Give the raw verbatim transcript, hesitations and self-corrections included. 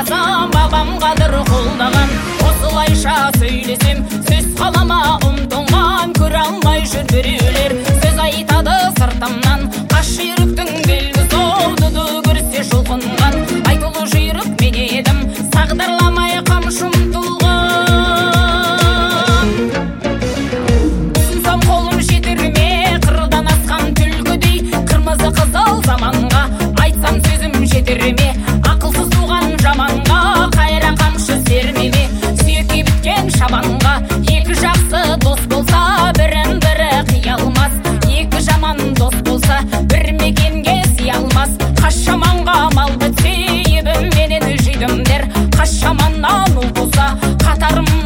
айтпасам бабам қадір қолдаған. Осылайша сөйлесем сөз қалама ұмтылман, көре алмай жүр біреулер сөз айтады сыртымнан. Қаш жүйріктің белгісі олдыды көрсе жұлқынған, айтулы жүйрік мен едім сағдарламай қамшым тұлған. Ұсынсам қолым жетірме қырдан асқан түлкідей, қырмызы қызыл заманға айтсам сөзім жетірме. Ақылсыз туған жаманға қайра қамшы сермеме. Сүйекке біткен шабанға екі жақсы дос болса бірін бірі қия алмас. Екі жаман дос болса бір мекенге сия алмас. Қас жаманға мал бітсе ебім менен жидімдер, қас жаманнан ұл болса қатарым